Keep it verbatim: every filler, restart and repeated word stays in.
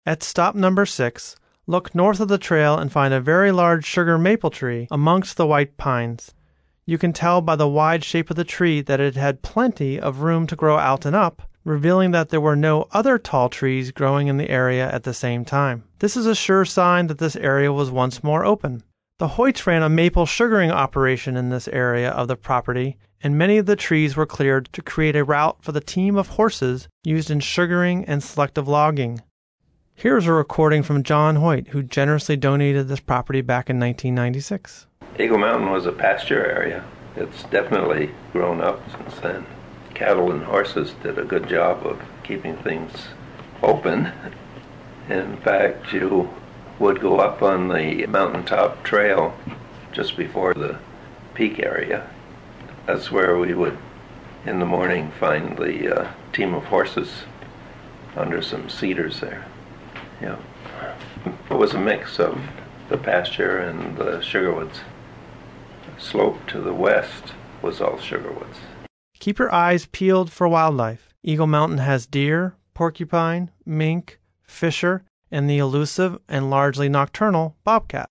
At stop number six, look north of the trail and find a very large sugar maple tree amongst the white pines. You can tell by the wide shape of the tree that it had plenty of room to grow out and up, revealing that there were no other tall trees growing in the area at the same time. This is a sure sign that this area was once more open. The Hoyts ran a maple sugaring operation in this area of the property, and many of the trees were cleared to create a route for the team of horses used in sugaring and selective logging. Here's a recording from John Hoyt, who generously donated this property back in nineteen ninety-six. Eagle Mountain was a pasture area. It's definitely grown up since then. Cattle and horses did a good job of keeping things open. In fact, you would go up on the mountaintop trail just before the peak area. That's where we would, in the morning, find the uh, team of horses under some cedars there. Yeah. It was a mix of the pasture and the sugar woods. The slope to the west was all sugar woods. Keep your eyes peeled for wildlife. Eagle Mountain has deer, porcupine, mink, fisher, and the elusive and largely nocturnal bobcat.